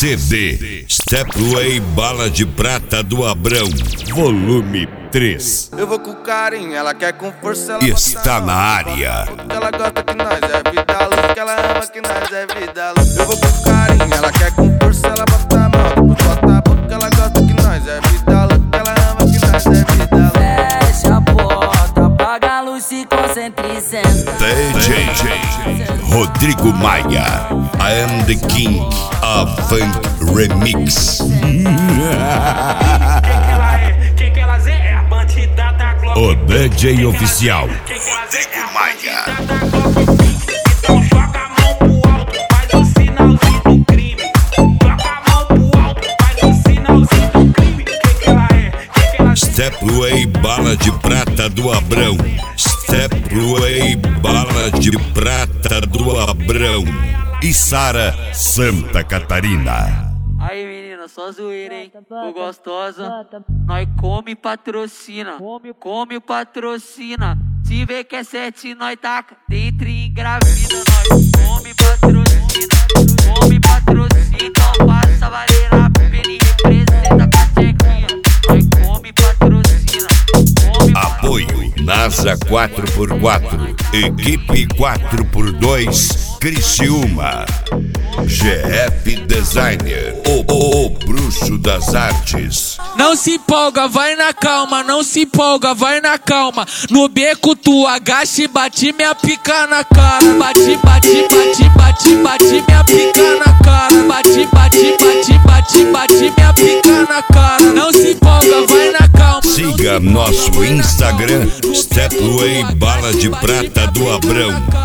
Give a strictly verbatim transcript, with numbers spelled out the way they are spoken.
C D Stepway Bala de Prata do Abrão, volume três. Eu vou com carinho, ela quer com força, ela está na área. Porque ela gosta que nós é vida louca, ela ama que nós é vida louca. Eu vou com carinho, ela quer com força, ela bota a mão, depois bota a boca, ela gosta que nós é vida louca, ela ama que nós é vida louca. Fecha a porta, apaga a luz, se concentre e senta. D J Rodrigo Maia, I am the king of funk remix. O D J oficial Rodrigo Maia. Então joga a mão pro alto, faz o sinalzinho do crime. Joga a mão pro alto, faz o sinalzinho do crime. Quem que ela é? Quem que ela é? Stepway Bala de Prata do Abrão. Stepway Bala de Prata do Abrão. Içara, Santa Catarina. Aí menina, só zoeira, hein? Ficou gostosa. Nós come e patrocina. Come e patrocina. Se vê que é sete, nós taca dentro e engravida. Nós come e patrocina. Come e patrocina. Então passa valer a pena e representa com a chequinha. Nós come e patrocina. Come e Apoio NASA quatro por quatro, Equipe quatro por dois, Criciúma. G F Designer, o, o, o bruxo das artes. Não se empolga, vai na calma, não se empolga, vai na calma. No beco tu agacha e bate minha pica na cara. Bate, bate, bate, bate, bate minha pica na cara. Bate, bate, bate, bate, bate minha pica na cara. Não se empolga, vai na calma. Siga nosso Instagram, Stepway Bala de Prata do Abrão.